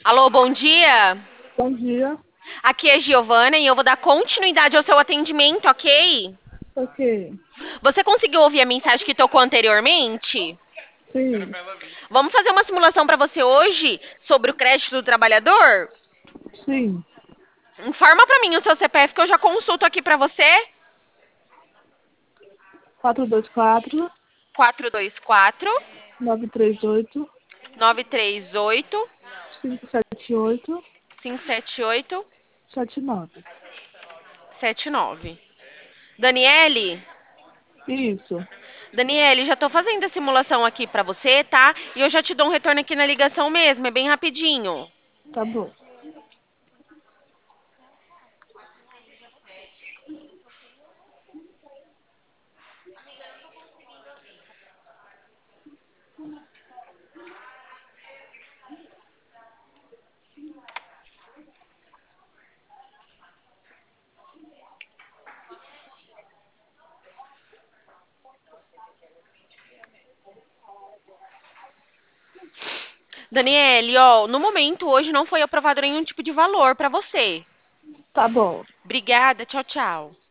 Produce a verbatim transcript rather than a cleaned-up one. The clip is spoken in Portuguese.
Alô, bom dia. Bom dia. Aqui é Giovana e eu vou dar continuidade ao seu atendimento, ok? Ok. Você conseguiu ouvir a mensagem que tocou anteriormente? Sim, Vamos fazer uma simulação para você hoje sobre o crédito do trabalhador? sim. Informa para mim o seu C P F que eu já consulto aqui para você. quatro dois quatro, quatro dois quatro, nove três oito, nove três oito, cinco sete oito, cinco sete oito, sete nove. sete nove. Daniele? Isso. Daniele, já tô fazendo a simulação aqui para você, tá? E eu já te dou um retorno aqui na ligação mesmo, é bem rapidinho. Tá bom. Daniele, ó, no momento hoje não foi aprovado nenhum tipo de valor para você. Tá bom. Obrigada, tchau, tchau.